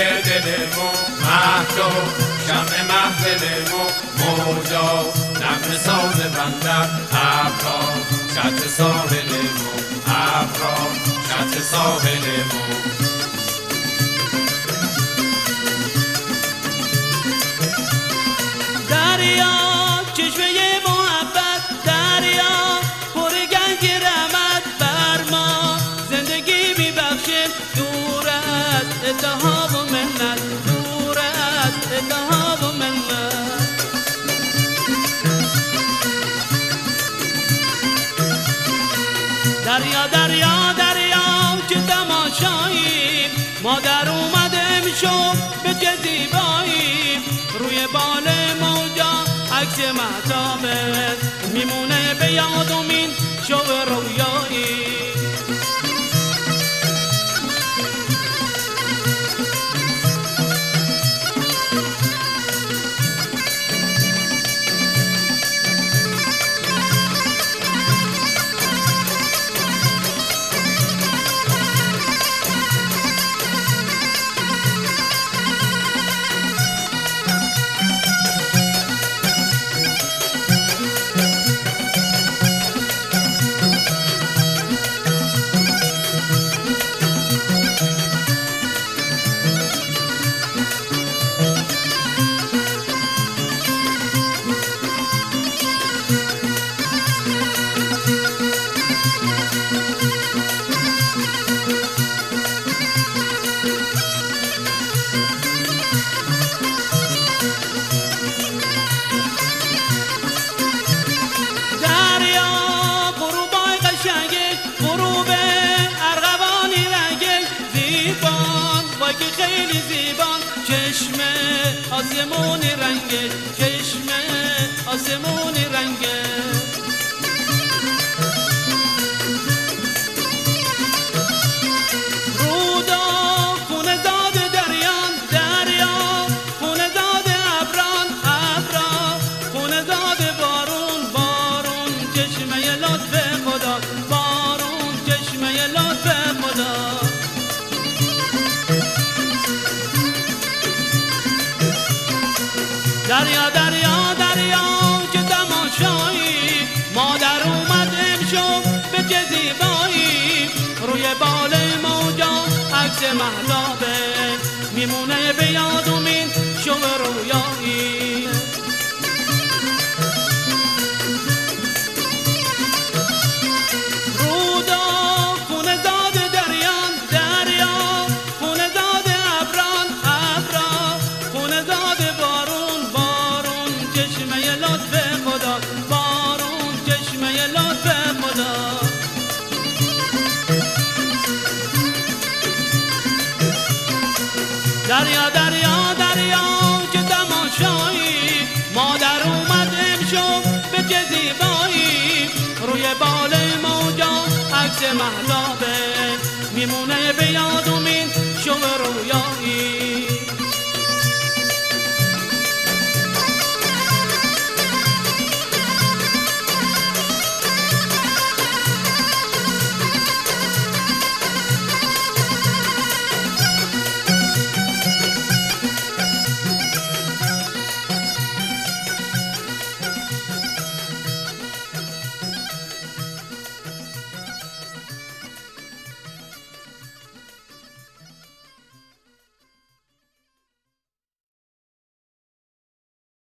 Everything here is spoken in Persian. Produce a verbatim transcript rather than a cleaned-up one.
دلمون مهدو شمع محفلمون موجا نغمه ساز بندر ابرا شط ساحلمون ابرا شط ساحلمون دریا چشمه محبت دریا پر گنج رحمت بر ما زندگی میبخشه دور از اتحاد و منت دور از اتحاد و منت دریا دریا دریا چه تماشاییم ما در اومده میشم به چه زیباییم روی بال موجا عکس مهتابت میمونه به یادمین شب رویایی که خیلی زیبان چشمه آسمونی رنگه چشمه آسمونی رنگه رودا خونه زاد دریان دریا خونه زاد ابران ابرا خونه زاد بارون بارون چشمه لطف خدا بارون چشمه لطف خدا دریا دریا دریا چه تماشایی ما در اومد امشب به چه زیبایی روی بال موجا عکس مهتابه میمونه به یادمین شب رویایی رودا خونه زاد دریان دریا خونه زاد ابران ابرا خونه زاد بارون بارون چشمه لطف خدا بارون چشمه لطف خدا دریا دریا دریا چه تماشایی ما در اومد امشب به چه زیبایی روی بال موجا عکس مهتابه میمونه به یادمین شب رویایی